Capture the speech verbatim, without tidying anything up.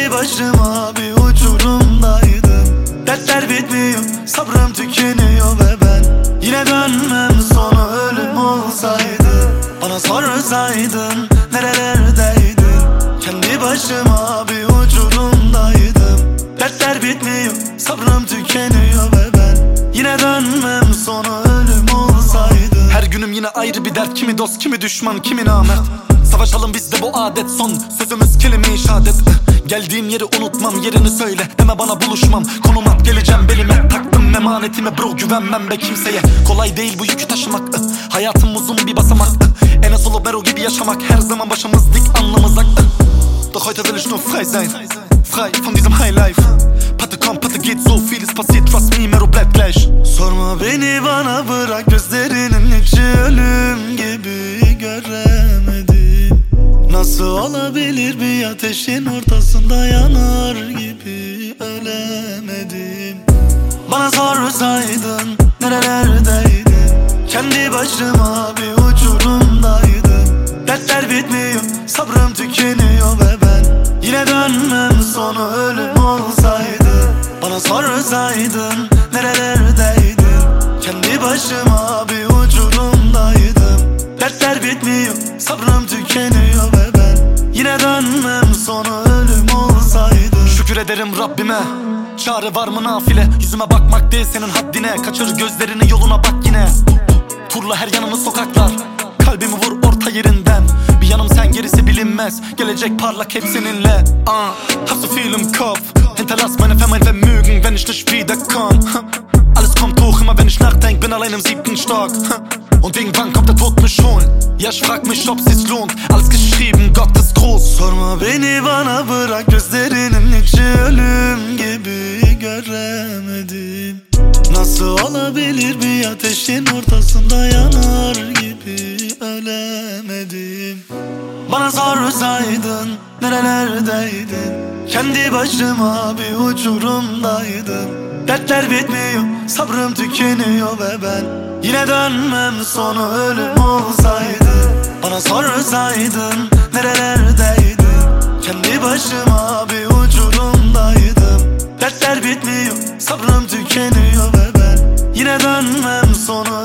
Kendi başıma bir uçurumdaydım. Dertler bitmiyor, sabrım tükeniyor ve ben yine dönmem, sonu ölüm olsaydı. Bana sorsaydın nerelerdeydin. Kendi başıma bir uçurumdaydım. Dertler bitmiyor, sabrım tükeniyor ve ben yine dönmem, sonu ölüm olsaydı. Her günüm yine ayrı bir dert. Kimi dost, kimi düşman, kimi namert. Savaşalım bizde bu adet, son sözümüz kelime-i şehadet. Geldiğim yeri unutmam, yerini söyle, deme bana buluşmam. Konum at, geleceğim belime, taktım emanetime bro, güvenmem be kimseye. Kolay değil bu yükü taşımak, hayatım uzun bir basamak. Enes Solo Bero gibi yaşamak, her zaman başımız dik, alnımız ak. Doch heute will ich nur frei sein, frei von diesem High Life. Pate komm, Pate geht, so vieles passiert, trust me, Mero bleibt gleich. Sorma beni bana, bırak gözlerinin içi ölüm gibi göremedim. Nasıl olabilir bir ateşin ortasında yanar gibi ölemedim. Bana sorsaydın nerelerdeydin. Kendi başıma bir uçurumdaydım. Dertler bitmiyor, sabrım tükeniyor ve ben yine dönmem, sonu ölüm olsaydı. Bana sorsaydın nerelerdeydin. Kendi başıma bir uçurumdaydım. Dertler bitmiyor, sabrım tükeniyor ve ben yine dönmem, sonu ölüm olsaydı. Şükür ederim Rabbime, çare var mı nafile. Yüzüme bakmak değil senin haddine, kaçır gözlerini yoluna bak yine. Turla her yanını sokaklar, kalbimi vur orta yerinden. Bir yanım sen, gerisi bilinmez, gelecek parlak hep seninle. uh, Hab so viel im Kopf, hinterlass meine Vermeiden Vermögen, wenn ich nicht wiederkomm. Alles kommt hoch, immer wenn ich nachdenk, bin allein im siebten Stock. Und irgendwann kommt der Tod mich holen. Ja, ich frag mich, ob sich's lohnt. Alles geschrieben, Gott ist groß. Sorma beni bana, bırak gözlerinin içi ölüm gibi göremedim. Nasıl olabilir bir ateşin ortasında yanar gibi ölemedim. Bana sorsaydın nerelerdeydin. Kendi başıma bir uçurumdaydım. Dertler bitmiyor, sabrım tükeniyor ve ben yine dönmem, sonu ölüm olsaydı. Bana sorsaydın nerelerdeydin. Kendi başıma bir uçurumdaydım. Dertler bitmiyor, sabrım tükeniyor ve ben yine dönmem, sonu